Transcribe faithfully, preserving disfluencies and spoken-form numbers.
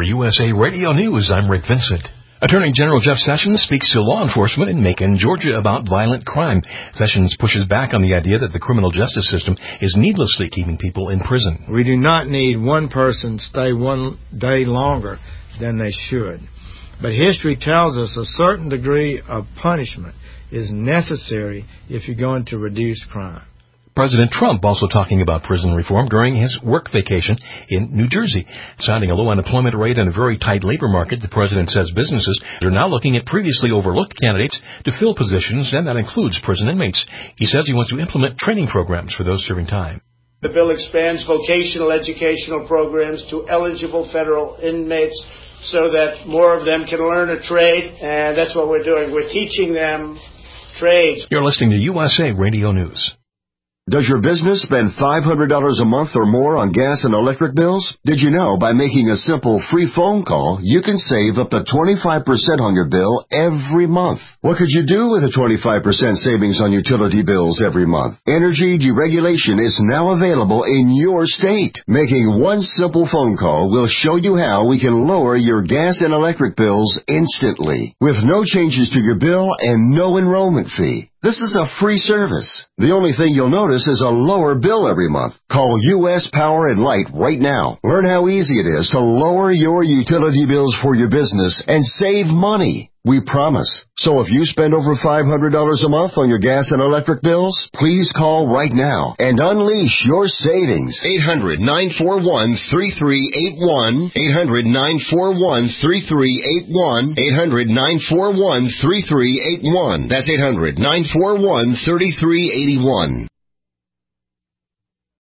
U S A Radio News, I'm Rick Vincent. Attorney General Jeff Sessions speaks to law enforcement in Macon, Georgia about violent crime. Sessions pushes back on the idea that the criminal justice system is needlessly keeping people in prison. We do not need one person to stay one day longer than they should. But history tells us a certain degree of punishment is necessary if you're going to reduce crime. President Trump also talking about prison reform during his work vacation in New Jersey. Citing a low unemployment rate and a very tight labor market, the president says businesses are now looking at previously overlooked candidates to fill positions, and that includes prison inmates. He says he wants to implement training programs for those serving time. The bill expands vocational educational programs to eligible federal inmates so that more of them can learn a trade, and that's what we're doing. We're teaching them trades. You're listening to U S A Radio News. Does your business spend five hundred dollars a month or more on gas and electric bills? Did you know by making a simple free phone call, you can save up to twenty-five percent on your bill every month? What could you do with a twenty-five percent savings on utility bills every month? Energy deregulation is now available in your state. Making one simple phone call will show you how we can lower your gas and electric bills instantly, with no changes to your bill and no enrollment fee. This is a free service. The only thing you'll notice is a lower bill every month. Call U S Power and Light right now. Learn how easy it is to lower your utility bills for your business and save money. We promise. So if you spend over five hundred dollars a month on your gas and electric bills, please call right now and unleash your savings. eight hundred, nine four one, three three eight one. eight hundred, nine four one, three three eight one. eight hundred, nine four one, three three eight one. That's eight hundred, nine four one, three three eight one.